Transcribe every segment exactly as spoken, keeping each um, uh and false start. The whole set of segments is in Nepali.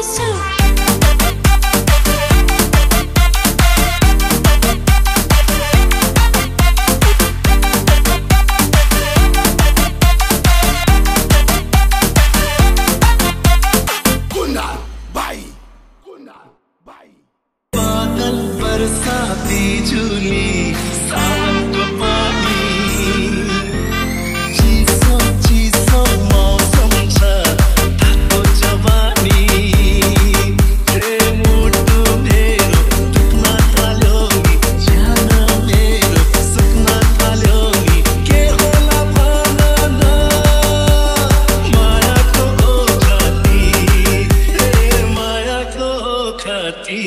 बरसाती झूली सावनको पानी चिसो चिसो मौसम छ तातो जवानी हे मुटु मेरो दुख्न थाल्यो नि ज्यान मेरो सुक्न थाल्यो नि के होला भन न मायाको ओखती हे मायाको ओखती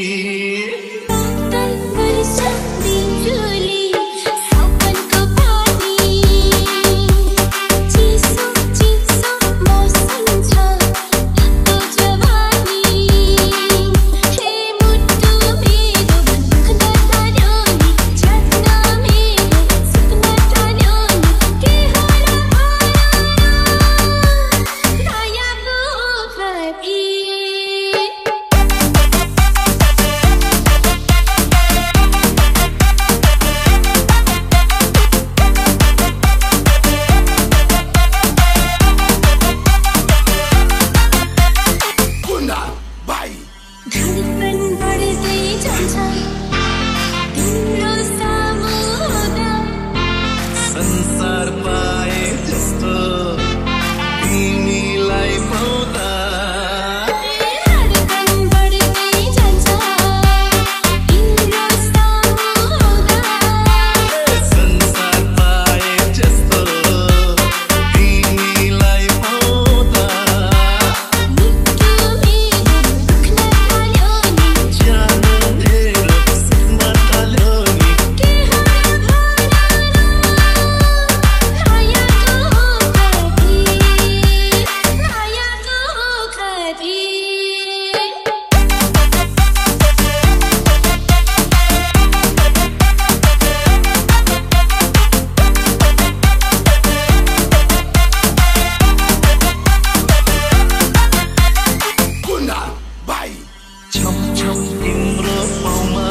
संसार पाए जस्तो तिमीलाई पाउँदा धडकन बढ्दै जान्छ तिम्रो सामु हुँदा संसार पाए जस्तो तिमीलाई पाउँदा मिठो मेरो दुख्न थाल्यो नि ज्यान मेरो सुक्न थाल्यो नि के होला तिम्रो पाउमा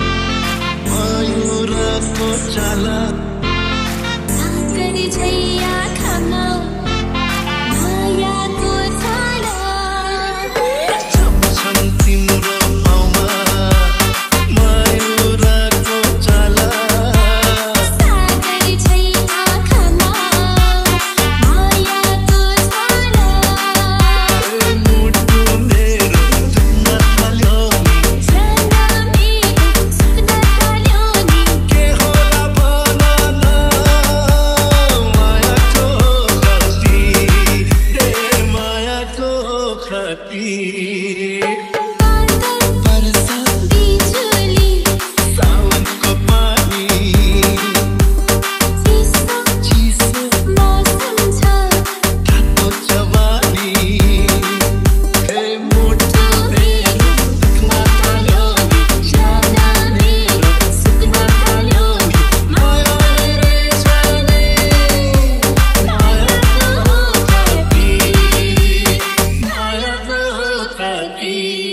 मयूरको चाला सागरी छैया खान मायाको छाला छम तिम्रो पाउमा मयूरको चाला सागरी छैया खान मायाको छाला मुटु मेरो दुख्न थाल्यो बरसाती झूली सावनको पानी चिसो चिसो मौसम छ तातो जवानी हे मुटु मेरो दुख्न थाल्यो नि ज्यान मेरो सुक्न थाल्यो नि माया रहेछ नि मायाको ओखती मायाको ओखती